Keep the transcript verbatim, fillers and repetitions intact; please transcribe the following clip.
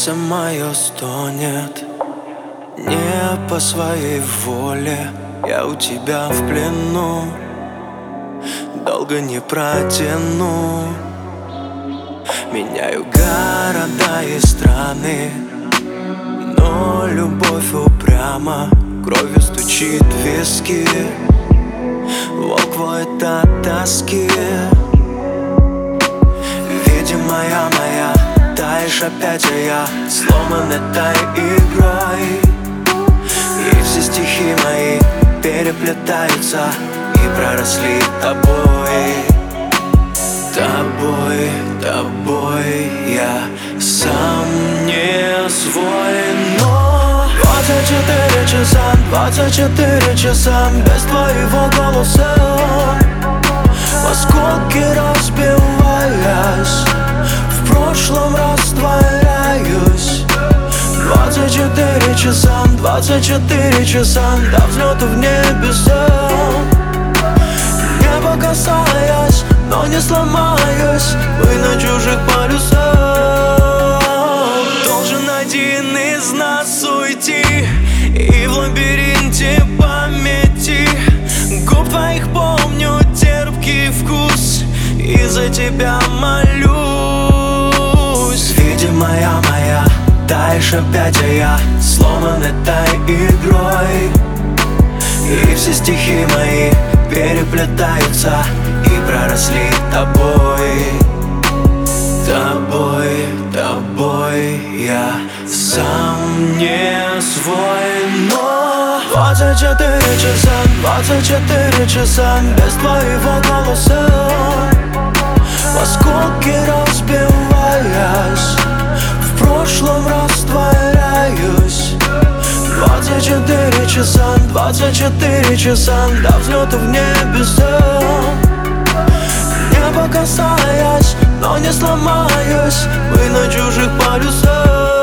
Сердце мое стонет не по своей воле. Я у тебя в плену, долго не протяну. Меняю города и страны, но любовь упряма, кровью стучит в виски. Волк воет от тоски. Видимо, я моя, таешь опять, а я сломан этой игрой. И все стихи мои переплетаются и проросли тобой. Тобой, тобой я сам не свой, но двадцать четыре часа, двадцать четыре часа без твоего голоса. В осколки разбиваясь, в прошлом растворяюсь. Двадцать четыре часа, двадцать четыре часа до взлета в небеса. Небо касаясь, но не сломаюсь, вы на чужих полюсах. Должен один из нас уйти, и в лабиринте памяти губ твоих помню терпкий вкус, и за тебя молюсь. Видимо, я моя, таешь опять, а я сломан этой игрой. И все стихи мои переплетаются и проросли тобой. Тобой, тобой я сам не свой, но двадцать четыре часа, двадцать четыре часа без твоего голоса. В осколки разбиваясь, в прошлом растворяюсь. Двадцать четыре часа, двадцать четыре часа до взлета в небеса. Небо касаясь, но не сломаюсь, вы на чужих полюсах.